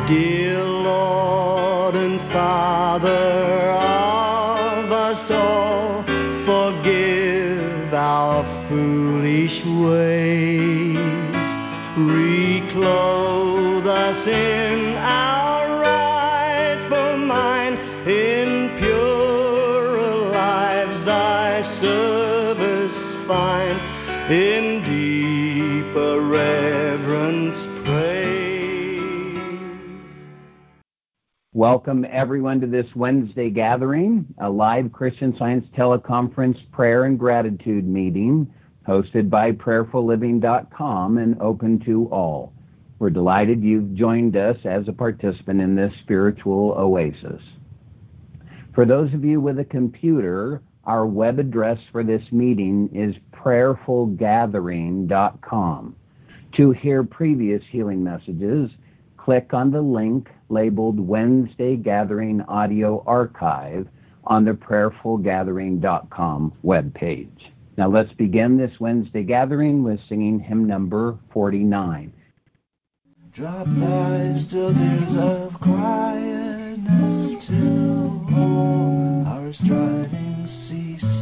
Dear Lord and Father of us all, forgive our foolish ways. Reclothe us in our rightful mind, in purer lives thy service find, in deeper reverence praise. Welcome everyone to this Wednesday gathering, a live Christian Science teleconference prayer and gratitude meeting hosted by prayerfulliving.com and open to all. We're delighted you've joined us as a participant in this spiritual oasis. For those of you with a computer, our web address for this meeting is prayerfulgathering.com. To hear previous healing messages, click on the link labeled Wednesday Gathering Audio Archive on the prayerfulgathering.com webpage. Now let's begin this Wednesday gathering with singing hymn number 49. Drop by still tears of quietness till all our striving cease.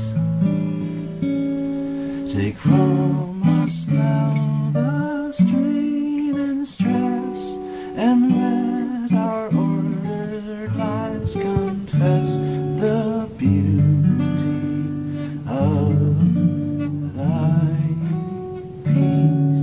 Take from us now the strain and stress, and let our ordered lives confess the beauty of thy peace.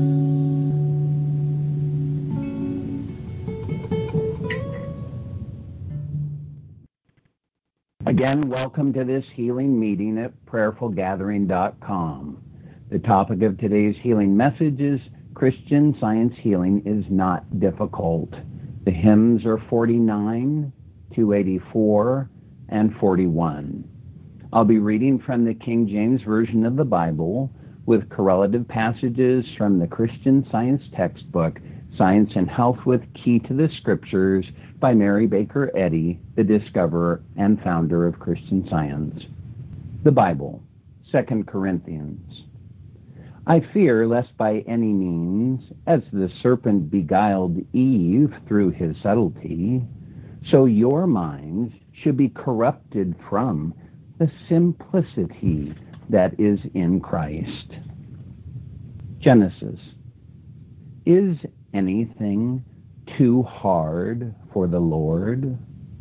Again, welcome to this healing meeting at prayerfulgathering.com. The topic of today's healing message is Christian Science Healing is Not Difficult. The hymns are 49, 284, and 41. I'll be reading from the King James Version of the Bible with correlative passages from the Christian Science textbook, Science and Health with Key to the Scriptures by Mary Baker Eddy, the discoverer and founder of Christian Science. The Bible, 2 Corinthians. I fear lest by any means, as the serpent beguiled Eve through his subtlety, so your minds should be corrupted from the simplicity that is in Christ. Genesis. Is anything too hard for the Lord?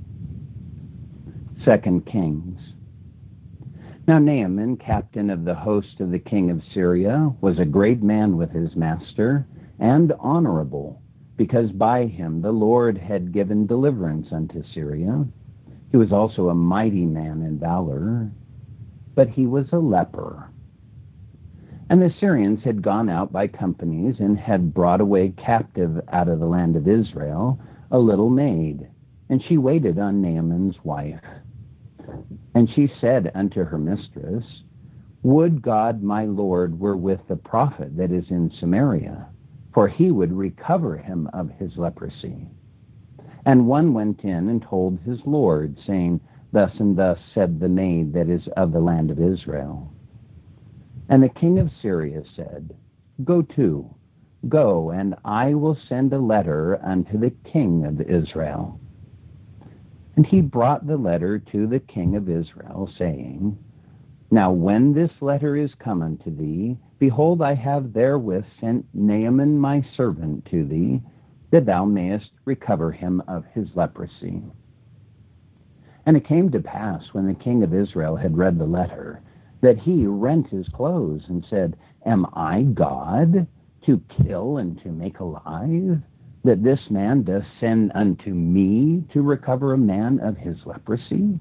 2 Kings. Now Naaman, captain of the host of the king of Syria, was a great man with his master, and honorable, because by him the Lord had given deliverance unto Syria. He was also a mighty man in valor, but he was a leper. And the Syrians had gone out by companies, and had brought away captive out of the land of Israel a little maid, and she waited on Naaman's wife. And she said unto her mistress, Would God my Lord were with the prophet that is in Samaria, for he would recover him of his leprosy. And one went in and told his Lord, saying, Thus and thus said the maid that is of the land of Israel. And the king of Syria said, Go, and I will send a letter unto the king of Israel. And he brought the letter to the king of Israel, saying, Now when this letter is come unto thee, behold, I have therewith sent Naaman my servant to thee, that thou mayest recover him of his leprosy. And it came to pass, when the king of Israel had read the letter, that he rent his clothes, and said, Am I God, to kill and to make alive, that this man doth send unto me to recover a man of his leprosy?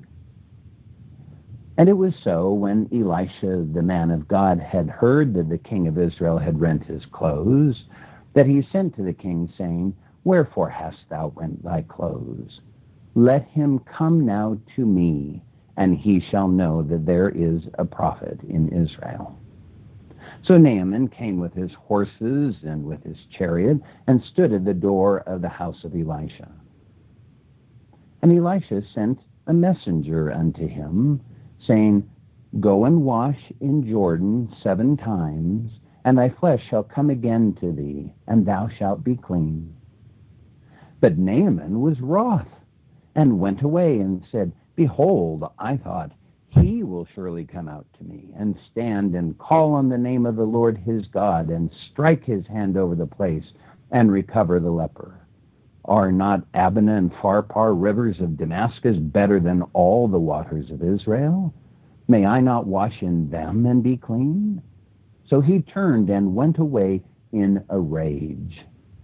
And it was so, when Elisha the man of God had heard that the king of Israel had rent his clothes, that he sent to the king, saying, Wherefore hast thou rent thy clothes? Let him come now to me, and he shall know that there is a prophet in Israel. So Naaman came with his horses and with his chariot, and stood at the door of the house of Elisha. And Elisha sent a messenger unto him, saying, Go and wash in Jordan 7 times, and thy flesh shall come again to thee, and thou shalt be clean. But Naaman was wroth, and went away and said, Behold, I thought, he will surely come out to me, and stand and call on the name of the Lord his God, and strike his hand over the place, and recover the leper. Are not Abana and Pharpar rivers of Damascus better than all the waters of Israel? May I not wash in them and be clean? So he turned and went away in a rage.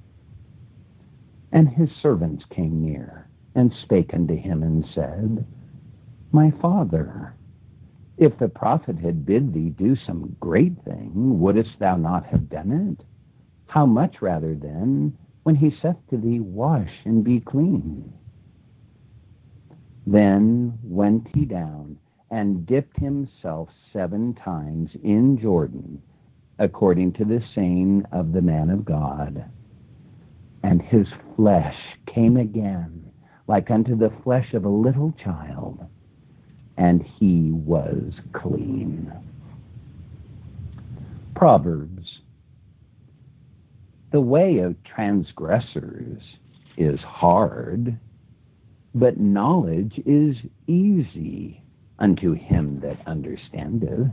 And his servants came near, and spake unto him, and said, My father, if the prophet had bid thee do some great thing, wouldest thou not have done it? How much rather then, when he saith to thee, Wash and be clean? Then went he down, and dipped himself 7 times in Jordan, according to the saying of the man of God. And his flesh came again, like unto the flesh of a little child, and he was clean. Proverbs. The way of transgressors is hard, but knowledge is easy unto him that understandeth.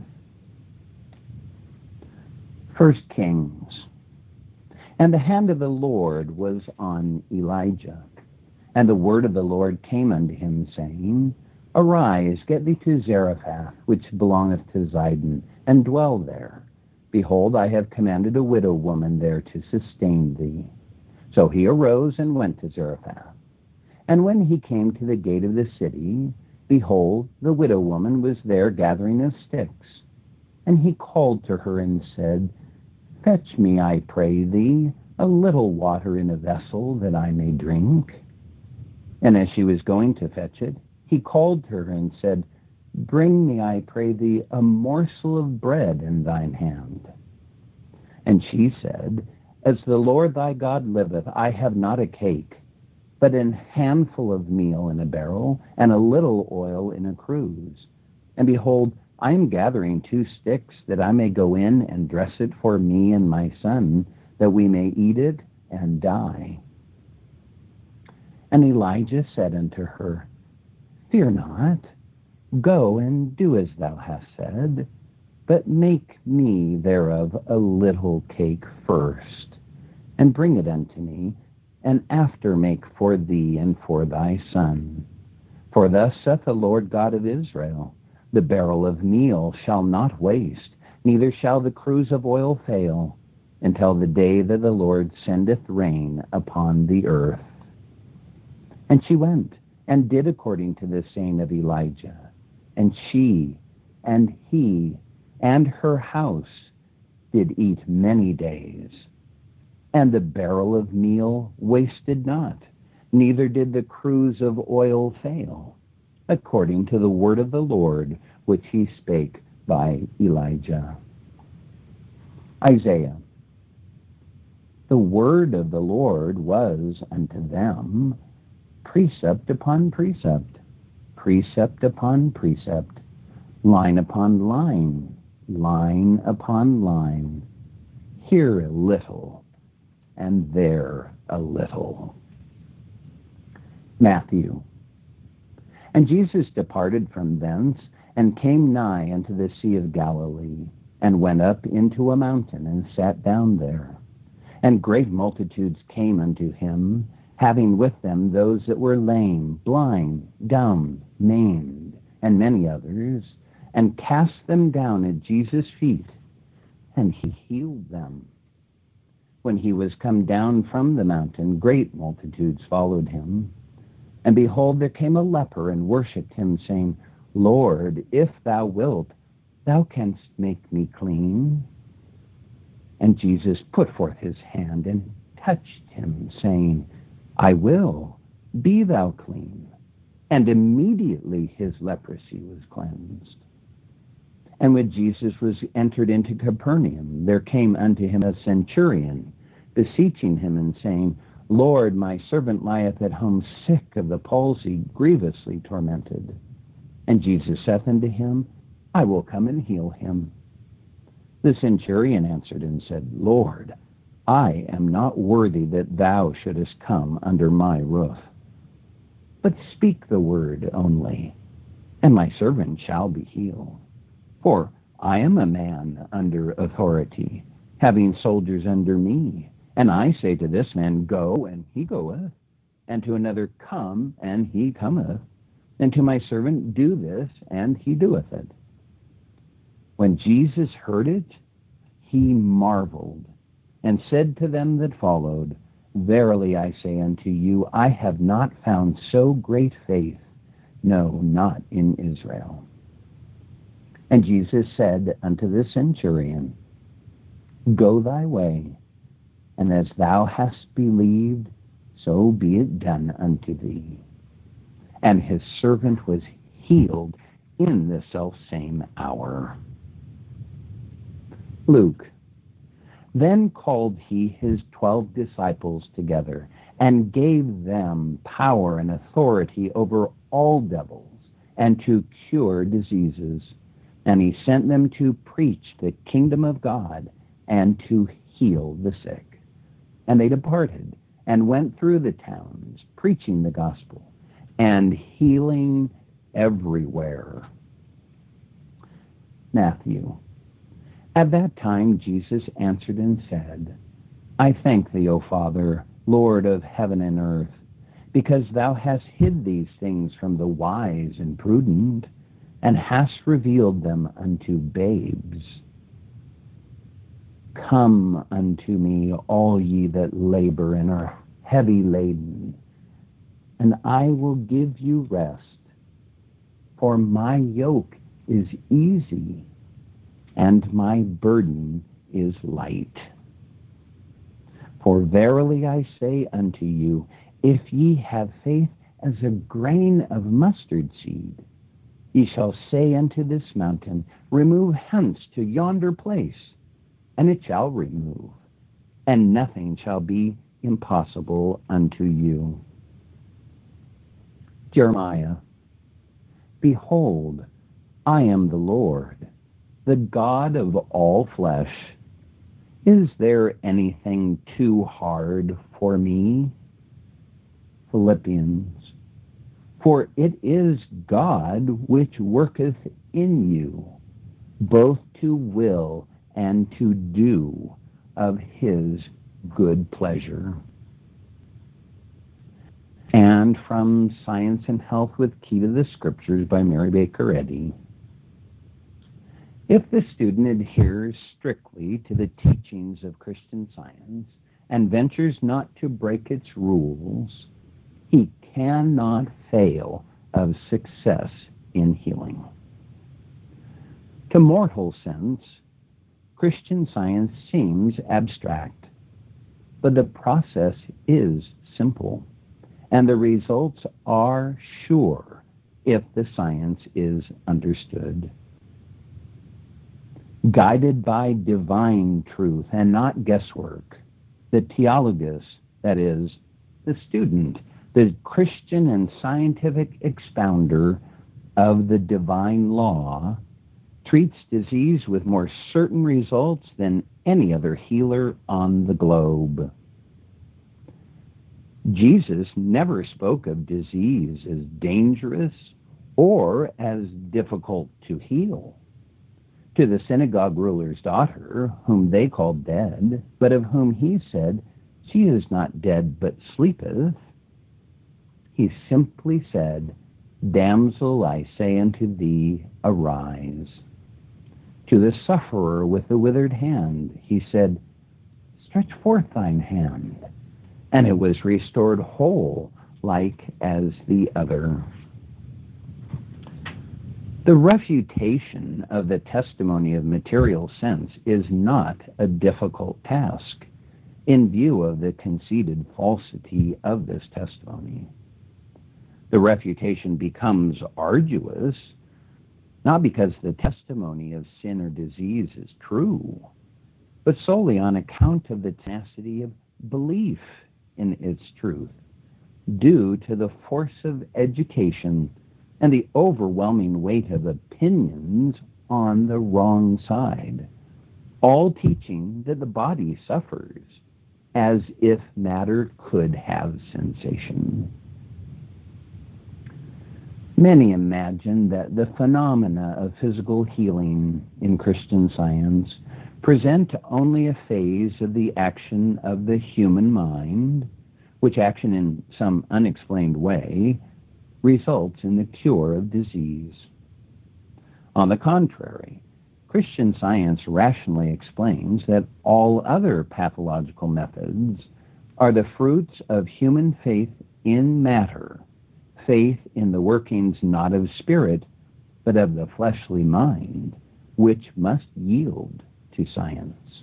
1 Kings. And the hand of the Lord was on Elijah. And the word of the Lord came unto him, saying, Arise, get thee to Zarephath, which belongeth to Zidon, and dwell there. Behold, I have commanded a widow woman there to sustain thee. So he arose and went to Zarephath. And when he came to the gate of the city, behold, the widow woman was there gathering of sticks. And he called to her and said, Fetch me, I pray thee, a little water in a vessel, that I may drink. And as she was going to fetch it, he called to her and said, Bring me, I pray thee, a morsel of bread in thine hand. And she said, As the Lord thy God liveth, I have not a cake, but an handful of meal in a barrel, and a little oil in a cruse. And behold, I am gathering 2 sticks, that I may go in and dress it for me and my son, that we may eat it and die. And Elijah said unto her, Fear not, go and do as thou hast said, but make me thereof a little cake first, and bring it unto me, and after make for thee and for thy son. For thus saith the Lord God of Israel, The barrel of meal shall not waste, neither shall the cruse of oil fail, until the day that the Lord sendeth rain upon the earth. And she went, and did according to the saying of Elijah. And she, and he, and her house did eat many days. And the barrel of meal wasted not, neither did the cruse of oil fail, according to the word of the Lord, which he spake by Elijah. Isaiah. The word of the Lord was unto them precept upon precept, precept upon precept, line upon line, line upon line, here a little, and there a little. Matthew. And Jesus departed from thence, and came nigh unto the Sea of Galilee, and went up into a mountain, and sat down there. And great multitudes came unto him, having with them those that were lame, blind, dumb, maimed, and many others, and cast them down at Jesus' feet, and he healed them. When he was come down from the mountain, great multitudes followed him. And behold, there came a leper, and worshipped him, saying, Lord, if thou wilt, thou canst make me clean. And Jesus put forth his hand, and touched him, saying, I will, be thou clean. And immediately his leprosy was cleansed. And when Jesus was entered into Capernaum, there came unto him a centurion, beseeching him, and saying, Lord, my servant lieth at home sick of the palsy, grievously tormented. And Jesus saith unto him, I will come and heal him. The centurion answered and said, Lord, I am not worthy that thou shouldest come under my roof. But speak the word only, and my servant shall be healed. For I am a man under authority, having soldiers under me. And I say to this man, Go, and he goeth, and to another, Come, and he cometh, and to my servant, Do this, and he doeth it. When Jesus heard it, he marveled, and said to them that followed, Verily I say unto you, I have not found so great faith, no, not in Israel. And Jesus said unto the centurion, Go thy way, and as thou hast believed, so be it done unto thee. And his servant was healed in the selfsame hour. Luke. Then called he his 12 disciples together, and gave them power and authority over all devils, and to cure diseases. And he sent them to preach the kingdom of God, and to heal the sick. And they departed, and went through the towns, preaching the gospel, and healing everywhere. Matthew. At that time Jesus answered and said, I thank thee, O Father, Lord of heaven and earth, because thou hast hid these things from the wise and prudent, and hast revealed them unto babes. Come unto me, all ye that labor and are heavy laden, and I will give you rest. For my yoke is easy, and my burden is light. For verily I say unto you, if ye have faith as a grain of mustard seed, ye shall say unto this mountain, Remove hence to yonder place, and it shall remove, and nothing shall be impossible unto you. Jeremiah. Behold, I am the Lord, the God of all flesh. Is there anything too hard for me? Philippians. For it is God which worketh in you, both to will and to do of his good pleasure. And from Science and Health with Key to the Scriptures by Mary Baker Eddy. If the student adheres strictly to the teachings of Christian Science and ventures not to break its rules, he cannot fail of success in healing. To mortal sense, Christian Science seems abstract, but the process is simple, and the results are sure if the science is understood. Guided by divine truth and not guesswork, the theologus, that is, the student, the Christian and scientific expounder of the divine law, treats disease with more certain results than any other healer on the globe. Jesus never spoke of disease as dangerous or as difficult to heal. To the synagogue ruler's daughter, whom they called dead, but of whom he said, She is not dead, but sleepeth, he simply said, Damsel, I say unto thee, arise. To the sufferer with the withered hand, he said, Stretch forth thine hand. And it was restored whole, like as the other. The refutation of the testimony of material sense is not a difficult task in view of the conceded falsity of this testimony. The refutation becomes arduous, not because the testimony of sin or disease is true, but solely on account of the tenacity of belief in its truth, due to the force of education and the overwhelming weight of opinions on the wrong side, all teaching that the body suffers as if matter could have sensation. Many imagine that the phenomena of physical healing in Christian Science present only a phase of the action of the human mind, which action in some unexplained way results in the cure of disease. On the contrary, Christian Science rationally explains that all other pathological methods are the fruits of human faith in matter, faith in the workings not of spirit, but of the fleshly mind, which must yield to science.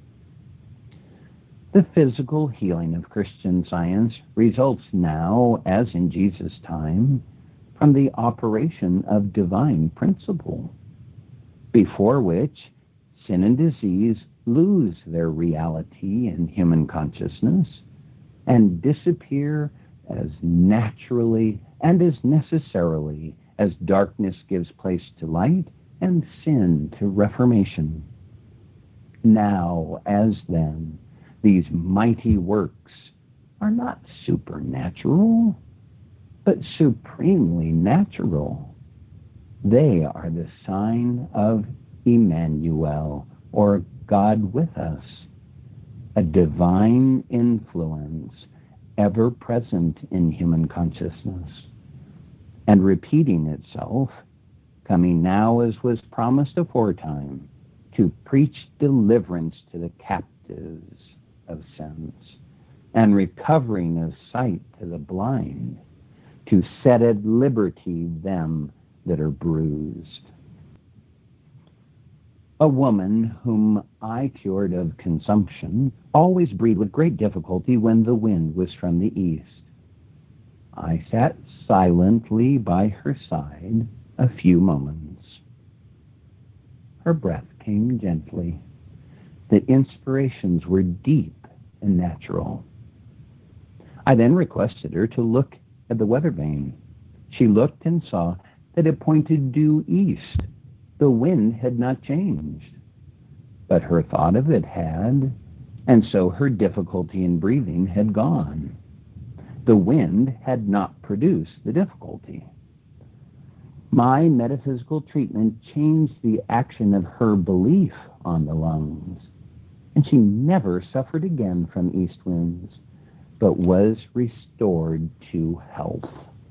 The physical healing of Christian Science results now, as in Jesus' time, from the operation of divine principle, before which sin and disease lose their reality in human consciousness and disappear as naturally and as necessarily as darkness gives place to light and sin to reformation. Now, as then, these mighty works are not supernatural, but supremely natural. They are the sign of Emmanuel, or God with us, a divine influence ever present in human consciousness, and repeating itself, coming now as was promised aforetime, to preach deliverance to the captives of sense, and recovering of sight to the blind, to set at liberty them that are bruised. A woman whom I cured of consumption always breathed with great difficulty when the wind was from the east. I sat silently by her side a few moments. Her breath came gently. The inspirations were deep and natural. I then requested her to look at the weather vane. She looked and saw that it pointed due east. The wind had not changed, but her thought of it had, and so her difficulty in breathing had gone. The wind had not produced the difficulty. My metaphysical treatment changed the action of her belief on the lungs, and she never suffered again from east winds, but was restored to health.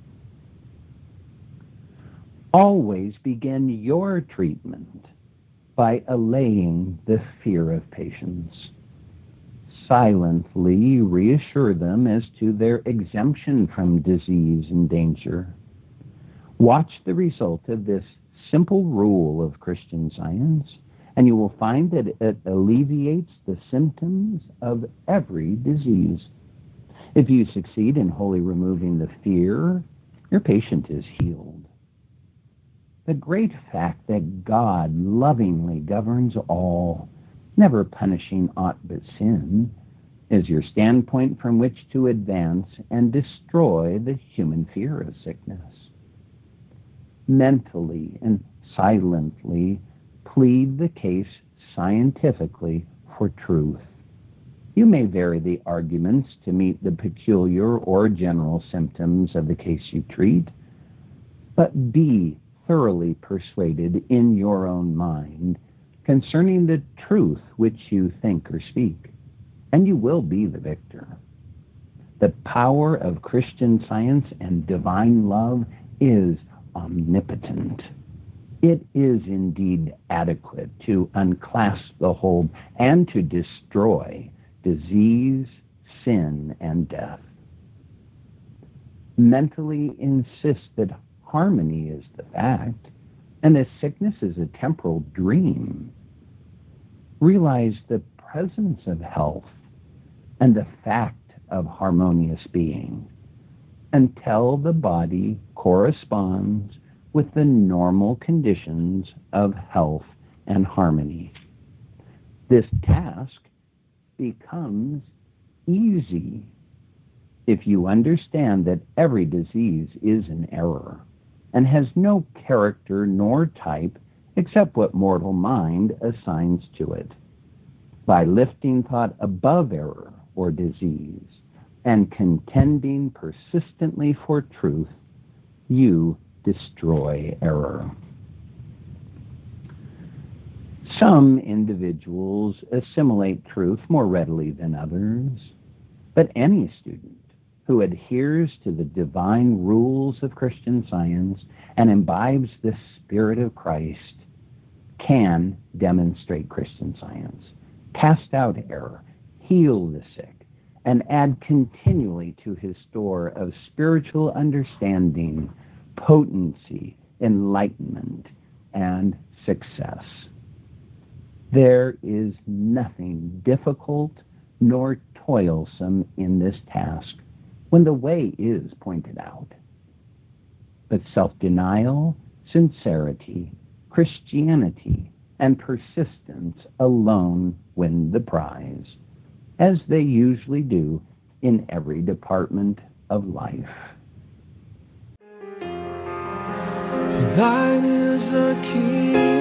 Always begin your treatment by allaying the fear of patients. Silently reassure them as to their exemption from disease and danger. Watch the result of this simple rule of Christian Science, and you will find that it alleviates the symptoms of every disease. If you succeed in wholly removing the fear, your patient is healed. The great fact that God lovingly governs all, never punishing aught but sin, is your standpoint from which to advance and destroy the human fear of sickness. Mentally and silently plead the case scientifically for truth. You may vary the arguments to meet the peculiar or general symptoms of the case you treat, but be thoroughly persuaded in your own mind concerning the truth which you think or speak, and you will be the victor. The power of Christian Science and divine love is omnipotent. It is indeed adequate to unclasp the hold and to destroy disease, sin, and death. Mentally insist that harmony is the fact, and that sickness is a temporal dream. Realize the presence of health and the fact of harmonious being, until the body corresponds with the normal conditions of health and harmony. This task becomes easy if you understand that every disease is an error and has no character nor type except what mortal mind assigns to it. By lifting thought above error or disease, and contending persistently for truth, you destroy error. Some individuals assimilate truth more readily than others, but any student who adheres to the divine rules of Christian Science and imbibes the Spirit of Christ can demonstrate Christian Science, cast out error, heal the sick, and add continually to his store of spiritual understanding, potency, enlightenment, and success. There is nothing difficult nor toilsome in this task when the way is pointed out. But self-denial, sincerity, Christianity, and persistence alone win the prize, as they usually do in every department of life. Thine is the kingdom.